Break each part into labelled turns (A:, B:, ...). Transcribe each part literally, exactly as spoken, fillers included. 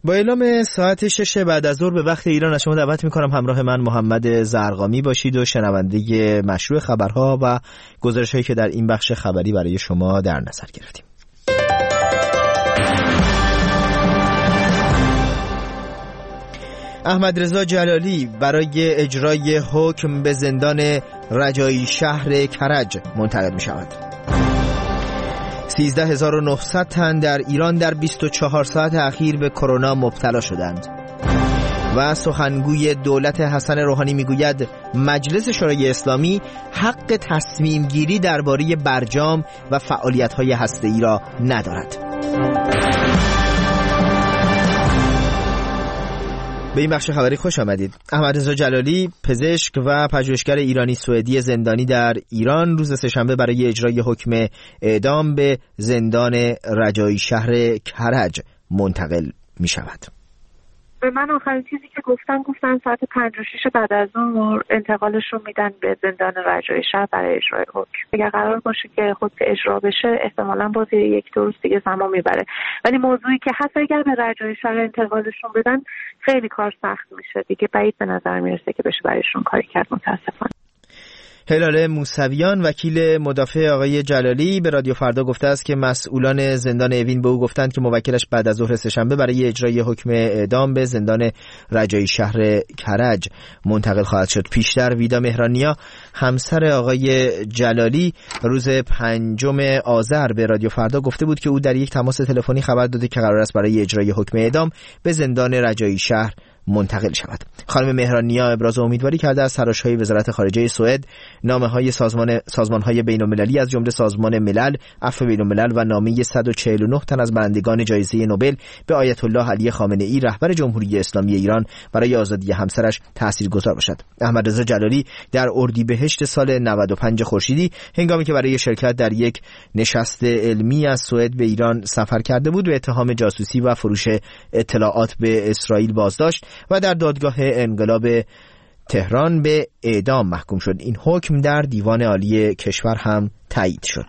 A: با اعلام ساعت شش بعد از ظهر به وقت ایران از شما دعوت می‌کنم همراه من محمد زرقامی باشید و شنونده مشروع خبرها و گزارش‌هایی که در این بخش خبری برای شما در نظر گرفتیم. احمد رضا جلالی برای اجرای حکم به زندان رجایی شهر کرج منتقل می‌شود. سیزده هزار و نهصد تن در ایران در بیست و چهار ساعت اخیر به کرونا مبتلا شدند. و سخنگوی دولت حسن روحانی میگوید مجلس شورای اسلامی حق تصمیم گیری درباره برجام و فعالیت‌های هسته‌ای را ندارد. به این بخش خبری خوش آمدید. احمد رضا جلالی پزشک و پژوهشگر ایرانی سوئدی زندانی در ایران روز سه‌شنبه برای اجرای حکم اعدام به زندان رجایی شهر کرج منتقل می شود.
B: به من آخرین چیزی که گفتن گفتن ساعت پنج و شش بعد از ظهر انتقالش رو میدن به زندان رجایی شهر برای اجرای حکم. اگر قرار باشه که حکم اجرا بشه احتمالاً باز یک دو روز دیگه زمان میبره، ولی موضوعی که حتی اگر به رجایی شهر انتقالشون بدن خیلی کار سخت میشه دیگه، بعید به نظر میرسه که بشه برایشون کاری کرد متاسفانه.
A: هلال موسویان وکیل مدافع آقای جلالی به رادیو فردا گفته است که مسئولان زندان اوین به او گفتند که موکلش بعد از ظهر سه‌شنبه برای اجرای حکم اعدام به زندان رجایی شهر کرج منتقل خواهد شد. پیشتر ویدا مهرانیا همسر آقای جلالی روز پنجم آذر به رادیو فردا گفته بود که او در یک تماس تلفنی خبر داده که قرار است برای اجرای حکم اعدام به زندان رجایی شهر منتقل شود. خانم مهرانیا ابراز امیدواری کرده از تلاش‌های وزارت خارجه سوئد نامه‌های سازمان سازمان‌های بین‌المللی از جمله سازمان ملل، عفو بین‌الملل و نامه صد و چهل و نه تن از برندگان جایزه نوبل به آیت الله علی خامنه‌ای رهبر جمهوری اسلامی ایران برای آزادی همسرش تاثیرگذار باشد. احمد رضا جلالی در اردیبهشت سال نود و پنج خورشیدی هنگامی که برای شرکت در یک نشست علمی از سوئد به ایران سفر کرده بود به اتهام جاسوسی و فروش اطلاعات به اسرائیل بازداشت و در دادگاه انقلاب تهران به اعدام محکوم شد. این حکم در دیوان عالی کشور هم تایید شد.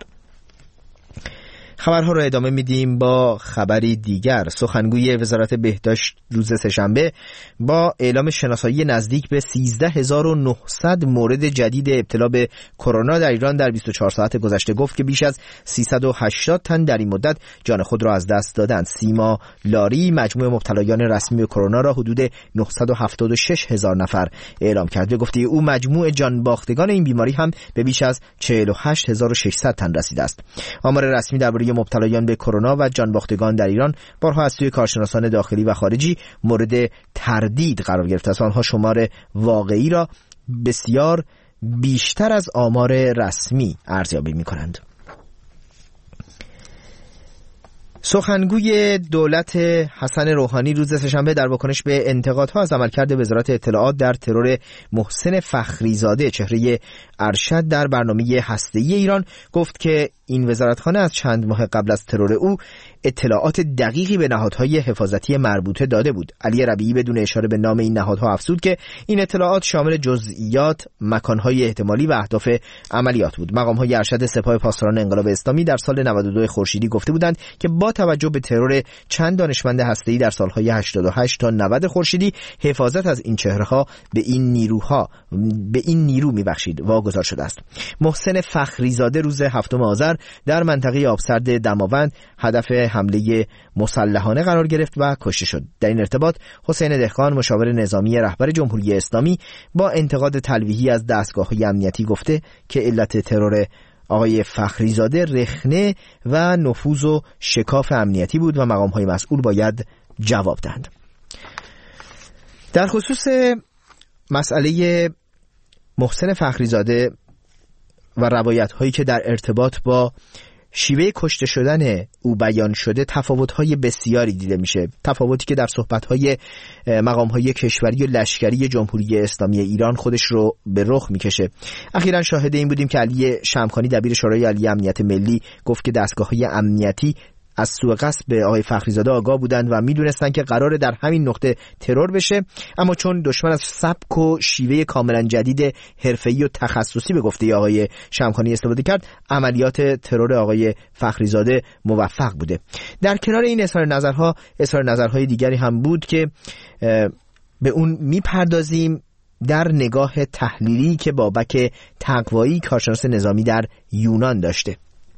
A: خبرها را ادامه میدیم با خبری دیگر. سخنگوی وزارت بهداشت روز سه‌شنبه با اعلام شناسایی نزدیک به سیزده هزار و نهصد مورد جدید ابتلا به کرونا در ایران در بیست و چهار ساعت گذشته گفت که بیش از سیصد و هشتاد تن در این مدت جان خود را از دست دادند. سیما لاری مجموع مبتلایان رسمی به کرونا را حدود نهصد و هفتاد و شش هزار نفر اعلام کرد. به گفته او مجموع جان باختگان این بیماری هم به بیش از چهل و هشت هزار و ششصد تن رسیده است. آمار رسمی درباره مبتلایان به کرونا و جانباختگان در ایران بارها از سوی کارشناسان داخلی و خارجی مورد تردید قرار گرفته است. آنها شمار واقعی را بسیار بیشتر از آمار رسمی ارزیابی می‌کنند. سخنگوی دولت حسن روحانی روز سه‌شنبه در واکنش به انتقادها از عملکرد وزارت اطلاعات در ترور محسن فخریزاده چهره ارشد در برنامه هسته‌ای ایران گفت که این وزارتخانه از چند ماه قبل از ترور او اطلاعات دقیقی به نهادهای حفاظتی مربوطه داده بود. علی ربیعی بدون اشاره به نام این نهادها افزود که این اطلاعات شامل جزئیات، مکانهای احتمالی و اهداف عملیات بود. مقامهای ارشد سپاه پاسداران انقلاب اسلامی در سال نود و دو خورشیدی گفته بودند که با توجه به ترور چند دانشمند هسته‌ای در سالهای هشتاد و هشت تا نود خورشیدی حفاظت از این چهره‌ها به این نیروها به این نیرو میبخشید واگذار شده است. محسن فخریزاده روز هفتم آذر در منطقه آبسرد دماوند هدف حمله مسلحانه قرار گرفت و کشته شد. در این ارتباط حسین دهقان مشاور نظامی رهبر جمهوری اسلامی با انتقاد تلویحی از دستگاه‌های امنیتی گفته که علت ترور آقای فخریزاده رخنه و نفوذ و شکاف امنیتی بود و مقام‌های مسئول باید جواب دهند. در خصوص مسئله محسن فخریزاده و روایت‌هایی که در ارتباط با شیوه کشته شدن او بیان شده تفاوت‌های بسیاری دیده میشه. تفاوتی که در صحبت‌های مقام‌های کشوری و لشکری جمهوری اسلامی ایران خودش رو به رخ میکشه. اخیراً شاهد این بودیم که علی شمخانی دبیر شورای عالی امنیت ملی گفت که دستگاه‌های امنیتی از سوء قصد به آقای فخریزاده آگاه بودند و میدونستند که قراره در همین نقطه ترور بشه، اما چون دشمن از سبک و شیوه کاملا جدید حرفه‌ای و تخصصی به گفته آقای شمخانی استفاده کرد، عملیات ترور آقای فخریزاده موفق بوده. در کنار این اظهار نظرها اظهار نظرهای دیگری هم بود که به اون میپردازیم در نگاه تحلیلی که بابک تقوایی کارشناس نظامی در یونان داشته.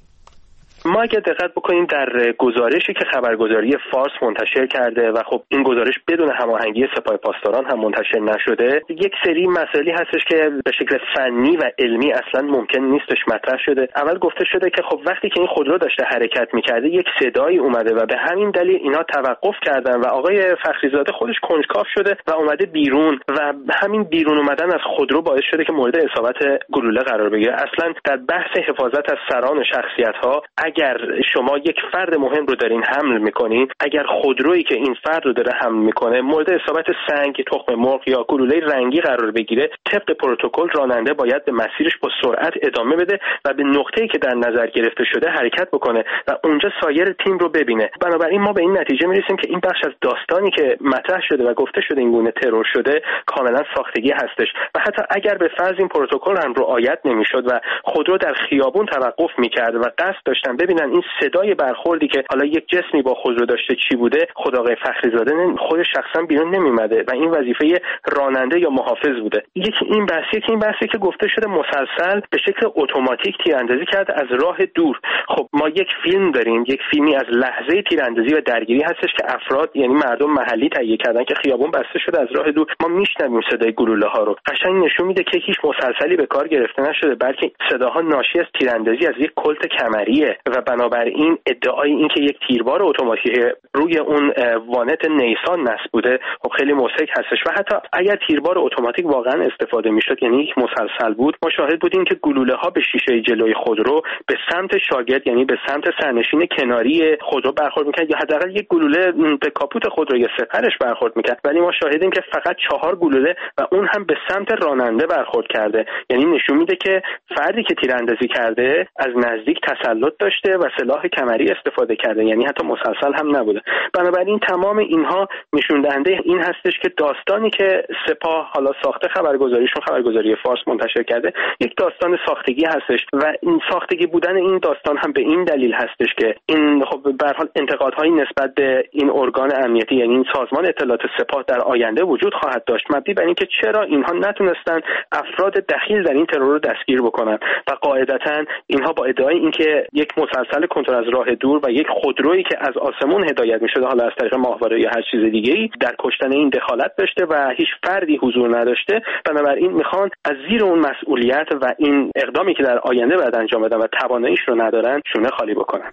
C: ما اگه دقت بکنیم در گزارشی که خبرگزاری فارس منتشر کرده و خب این گزارش بدون هماهنگی سپاه پاسداران هم منتشر نشده، یک سری مسائلی هستش که به شکل فنی و علمی اصلا ممکن نیستش مطرح شده. اول گفته شده که خب وقتی که این خودرو داشته حرکت میکرده یک صدایی اومده و به همین دلیل اینا توقف کردن و آقای فخریزاده خودش کنجکاو شده و اومده بیرون و همین بیرون اومدن از خودرو باعث شده که مورد اصابت گلوله قرار بگیره. اصلا در بحث حفاظت از سران و شخصیت ها، اگر شما یک فرد مهم رو دارین حمل میکنین، اگر خودرویی که این فرد رو داره حمل میکنه مورد اصابت سنگ، تخم مرغ یا گلوله رنگی قرار بگیره، طبق پروتکل راننده باید به مسیرش با سرعت ادامه بده و به نقطه‌ای که در نظر گرفته شده حرکت بکنه و اونجا سایر تیم رو ببینه. بنابراین ما به این نتیجه میرسیم که این بخش از داستانی که مطرح شده و گفته شده این گونه ترور شده کاملا ساختگی هستش و حتی اگر به فرض این پروتکل هم رعایت نمیشد و خودرو در خیابون توقف میکرد و قصد داشتن ببینن این صدای برخوردی که حالا یک جسمی با خودرو داشته چی بوده، خود آقای فخریزاده خودش شخصا بیرون نمیومده و این وظیفه راننده یا محافظ بوده. یکی این بحثی که این بحثی که گفته شده مسلسل به شکل اتوماتیک تیراندازی کرده از راه دور. خب ما یک فیلم داریم، یک فیلمی از لحظه تیراندازی و درگیری هستش که افراد یعنی مردم محلی تهیه کردن که خیابون بسته شده از راه دور ما میشنویم صدای گلوله ها رو. قشنگ نشون میده که هیچ مسلسلی به کار گرفته نشده، بلکه صداها ناشی از تیراندازی از یک کلت کمریه و بنابراین ادعای این که یک تیربار اتوماتیک روی اون وانت نیسان نصب بوده خب خیلی مضحک هستش و حتی اگر تیربار اتوماتیک واقعا استفاده میشد یعنی یک مسلسل بود، ما شاهد بودیم که گلوله ها به شیشه جلوی خودرو به سمت شاگرد یعنی به سمت سرنشین کناری خودرو برخورد میکرد یا حداقل یک گلوله به کاپوت خودرو یا سپرش برخورد میکرد، ولی ما شاهدیم که فقط چهار گلوله و اون هم به سمت راننده برخورد کرده. یعنی نشون میده که فردی که تیراندازی کرده از نزدیک تسلط داشته و سلاح کمری استفاده کرده، یعنی حتی مسلسل هم نبوده. بنابراین تمام اینها نشون دهنده این هستش که داستانی که سپاه حالا ساخته خبرگزاریشون خبرگزاری فارس منتشر کرده یک داستان ساختگی هستش و این ساختگی بودن این داستان هم به این دلیل هستش که این خب به هر حال انتقادهایی نسبت به این ارگان امنیتی یعنی این سازمان اطلاعات سپاه در آینده وجود خواهد داشت مبنی بر اینکه چرا اینها نتونستن افراد دخیل در این ترور رو دستگیر بکنن و قاعدتاً اینها با ادعای اینکه یک مسلسل کنترل از راه دور و یک خودرویی که از آسمون هدایت می‌شده حالا از طریق ماهواره یا هر چیز دیگه‌ای در کشتن این دخالت داشته و هیچ فردی حضور نداشته، بنابراین میخوان از زیر اون مسئولیت و این اقدامی که در آینده باید انجام بدن و تواناییش رو ندارن شونه خالی بکنن.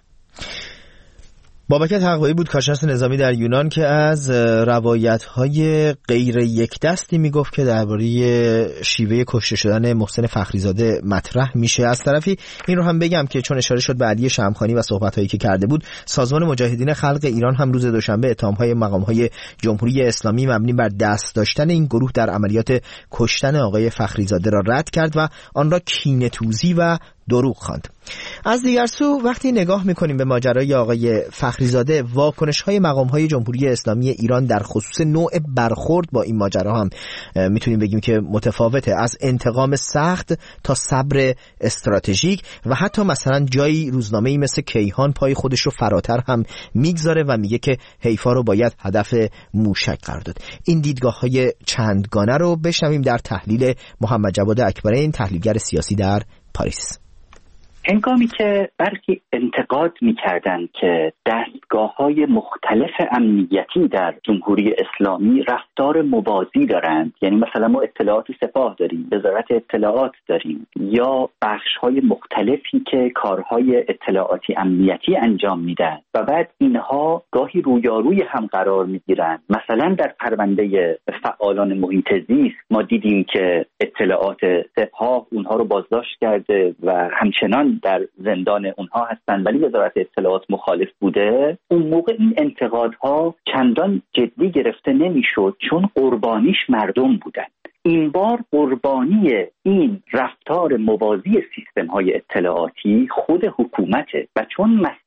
A: بابک تقوایی بود کارشناس نظامی در یونان که از روایت‌های غیر یک دستی میگفت که درباره شیوه کشته شدن محسن فخریزاده مطرح میشه. از طرفی این رو هم بگم که چون اشاره شد به علی شمخانی و صحبت‌هایی که کرده بود، سازمان مجاهدین خلق ایران هم روز دوشنبه اتهام‌های مقام‌های جمهوری اسلامی مبنی بر دست داشتن این گروه در عملیات کشتن آقای فخریزاده را رد کرد و آن را کینه‌توزی و دروغ خواند. از دیگر سو وقتی نگاه میکنیم به ماجرای آقای فخریزاده، واکنش‌های مقام‌های جمهوری اسلامی ایران در خصوص نوع برخورد با این ماجرا هم میتونیم بگیم که متفاوته، از انتقام سخت تا صبر استراتژیک و حتی مثلا جایی روزنامه‌ای مثل کیهان پای خودش رو فراتر هم میگذاره و میگه که حیفا رو باید هدف موشک قرار داد. این دیدگاه‌های چندگانه رو بشنویم در تحلیل محمد جواد اکبرین، تحلیلگر سیاسی در پاریس.
D: هنگامی که برخی انتقاد می‌کردند که دستگاه‌های مختلف امنیتی در جمهوری اسلامی رفتار موازی دارند، یعنی مثلا ما اطلاعات سپاه داریم، وزارت اطلاعات داریم، یا بخش‌های مختلفی که کارهای اطلاعاتی امنیتی انجام میدن و بعد اینها گاهی رویاروی هم قرار می‌گیرند. مثلا در پرونده فعالان محیط زیست ما دیدیم که اطلاعات سپاه اونها رو بازداشت کرده و همچنان در زندان اونها هستن، ولی وزارت اطلاعات مخالف بوده. اون موقع این انتقادها چندان جدی گرفته نمیشد چون قربانیش مردم بودن. این بار قربانی این رفتار موازی سیستم‌های اطلاعاتی خود حکومته و چون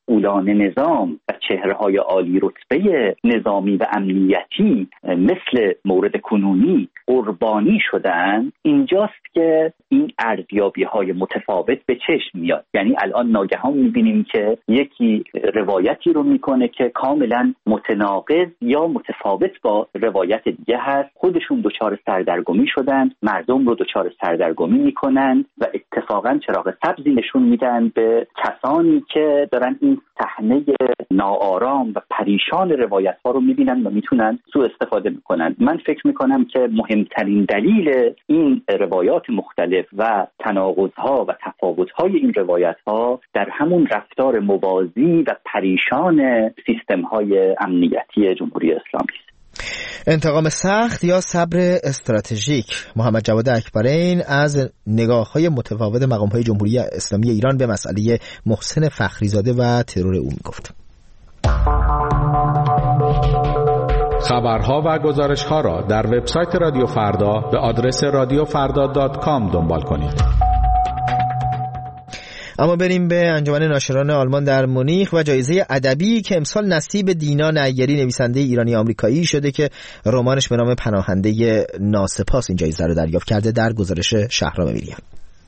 D: مسئولان نظام و چهره‌های عالی رتبه نظامی و امنیتی مثل مورد کنونی قربانی شدن، اینجاست که این ارزیابی‌های متفاوت به چشم میاد. یعنی الان ناگهان می‌بینیم که یکی روایتی رو میکنه که کاملا متناقض یا متفاوت با روایت دیگه هست، خودشون دچار سردرگمی شدن، مردم رو دچار سردرگمی میکنن و اتفاقا چراغ سبزی نشون میدن به کسانی که دارن این صحنه ناآرام و پریشان روایت ها رو میبینن و میتونن سوء استفاده میکنن. من فکر میکنم که مهمترین دلیل این روایات مختلف و تناقض ها و تفاوت های این روایت ها در همون رفتار موازی و پریشان سیستم های امنیتی جمهوری اسلامی است.
A: انتقام سخت یا صبر استراتژیک؟ محمد جواد اکبرین از نگاه‌های متفاوت مقام‌های جمهوری اسلامی ایران به مسئله محسن فخریزاده و ترور او میگفت.
E: خبرها و گزارش‌ها را در وبسایت رادیو فردا به آدرس رادیو فردا دات کام دنبال کنید.
A: اما بریم به انجمن ناشران آلمان در مونیخ و جایزه ادبی که امسال نصیب دینا نیری نویسنده ایرانی آمریکایی شده که رمانش به نام پناهنده ناسپاس این جایزه رو دریافت کرده. در گزارش شهرام میریان.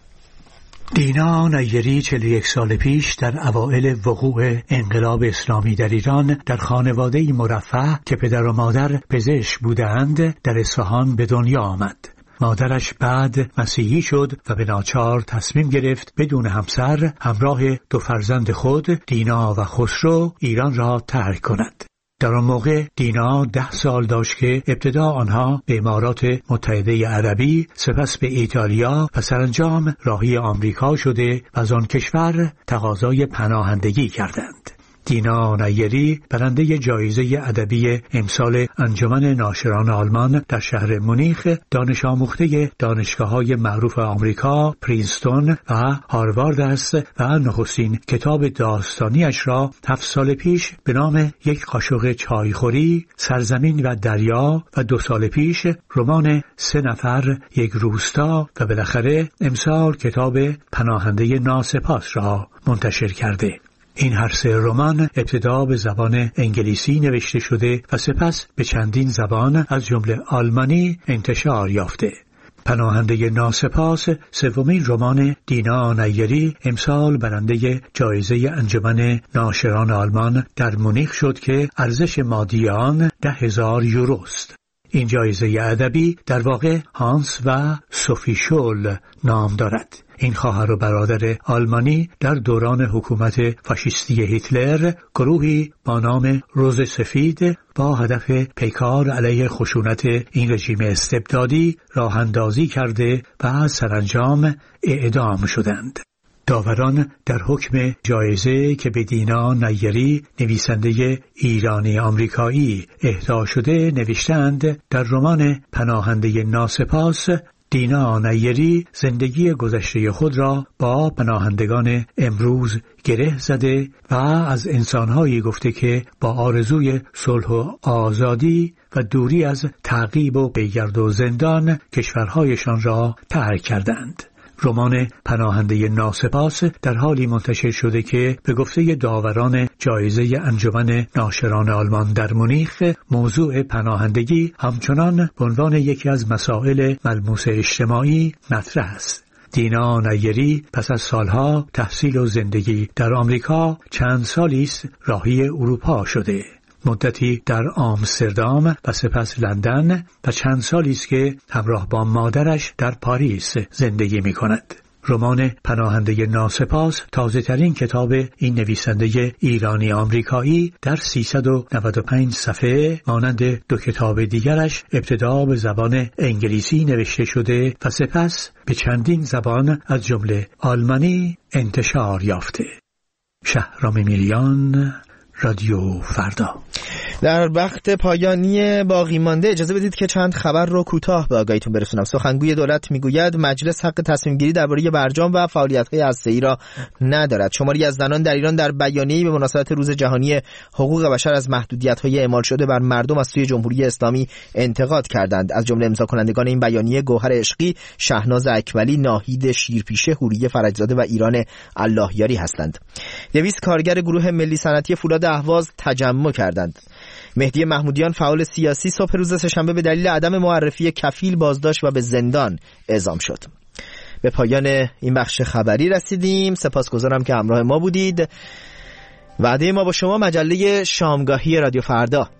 F: دینا نیری چهل و یک سال پیش در اوائل وقوع انقلاب اسلامی در ایران در خانواده‌ای مرفه که پدر و مادر پزشک بودند در اصفهان به دنیا آمد. مادرش بعد مسیحی شد و به ناچار تصمیم گرفت بدون همسر همراه دو فرزند خود دینا و خسرو ایران را ترک کند. در آن موقع دینا ده سال داشت که ابتدا آنها به امارات متحده عربی، سپس به ایتالیا و سرانجام راهی آمریکا شده و از آن کشور تقاضای پناهندگی کردند. دینا نیری برنده جایزه ادبی امسال انجمن ناشران آلمان در شهر مونیخ، دانش آموخته دانشگاه‌های معروف آمریکا پرینستون و هاروارد است و نخستین کتاب داستانیش را هفت سال پیش به نام یک قاشق چایخوری، سرزمین و دریا و دو سال پیش رمان سه نفر یک روستا و بالاخره امسال کتاب پناهنده ناسپاس را منتشر کرده. این هر سه رمان ابتدا به زبان انگلیسی نوشته شده و سپس به چندین زبان از جمله آلمانی انتشار یافته. پناهنده ناسپاس سومین رمان دینا نیری امسال برنده جایزه انجمن ناشران آلمان در مونیخ شد که ارزش مادی آن ده هزار یوروست. این جایزه ادبی در واقع هانس و سوفی شول نام دارد. این خواهر و برادر آلمانی در دوران حکومت فاشیستی هیتلر گروهی با نام روز سفید با هدف پیکار علیه خشونت این رژیم استبدادی راه اندازی کرده و سرانجام اعدام شدند. داوران در حکم جایزه که به دینا نیری نویسنده ایرانی آمریکایی اهدا شده نوشتند در رمان پناهنده ناسپاس دینا نیری زندگی گذشته خود را با پناهندگان امروز گره زده و از انسانهایی گفته که با آرزوی صلح و آزادی و دوری از تعقیب و پیگرد و زندان کشورهایشان را ترک کردند. رمان پناهنده ناسپاس در حالی منتشر شده که به گفته داوران جایزه انجمن ناشران آلمان در مونیخ موضوع پناهندگی همچنان به عنوان یکی از مسائل ملموس اجتماعی مطرح است. دینا نیری پس از سالها تحصیل و زندگی در آمریکا چند سالی است راهی اروپا شده. مدتی در آمستردام و سپس لندن و چند سالی است که همراه با مادرش در پاریس زندگی می کند. رمان پناهنده ناسپاس تازه ترین کتاب این نویسنده ایرانی آمریکایی در سیصد و نود و پنج صفحه مانند دو کتاب دیگرش ابتدا به زبان انگلیسی نوشته شده و سپس به چندین زبان از جمله آلمانی انتشار یافته. شهرام میریان، رادیو فردا.
A: در وقت پایانی باقی مانده اجازه بدید که چند خبر رو کوتاه به آگاهیتون برسونم. سخنگوی دولت میگوید مجلس حق تصمیم گیری درباره برجام و فعالیت‌های هسته‌ای را ندارد. شماری از زنان در ایران در بیانیه‌ای به مناسبت روز جهانی حقوق بشر از محدودیت‌های اعمال شده بر مردم از سوی جمهوری اسلامی انتقاد کردند. از جمله امضا کنندگان این بیانیه گوهر عشقی، شهناز اکملی، ناهید شیرپیشه، حوریه فرجزاده و ایران اللهیاری هستند. دویست کارگر گروه ملی صنعتی فولاد اهواز تجمع کردند. مهدی محمودیان فعال سیاسی صبح روز سه‌شنبه به دلیل عدم معرفی کفیل بازداشت و به زندان اعزام شد. به پایان این بخش خبری رسیدیم. سپاسگزارم که همراه ما بودید. وعده ما با شما مجله شامگاهی رادیو فردا.